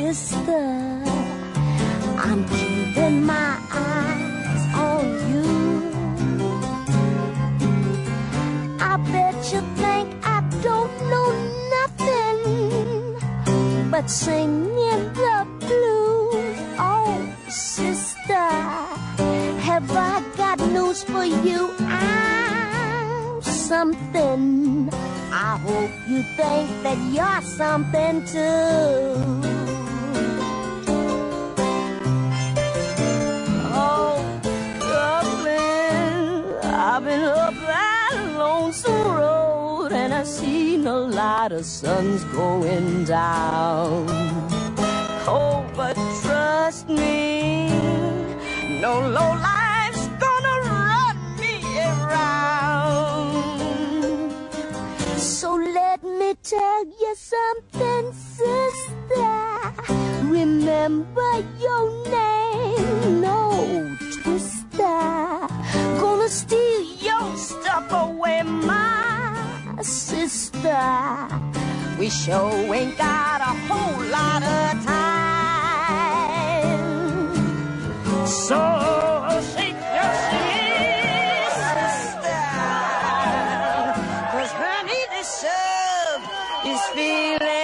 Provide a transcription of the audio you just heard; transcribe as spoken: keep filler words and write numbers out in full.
sister. I'm keeping my eyes on you. I bet you think I don't know nothing but singing the blues. Oh, sister, have I got news for you? I'm something. I hope you think that you're something too. Oh, Dublin, I've been up that lonesome road and I've seen a lot of suns going down. Oh, but trust me, no low life's gonna run me around. So let me tell you something, sister. Remember your name, no twister. Gonna steal your stuff away, my sister. We sure ain't got a whole lot of time. So shake your shit, sister, 'cause honey, this love is feeling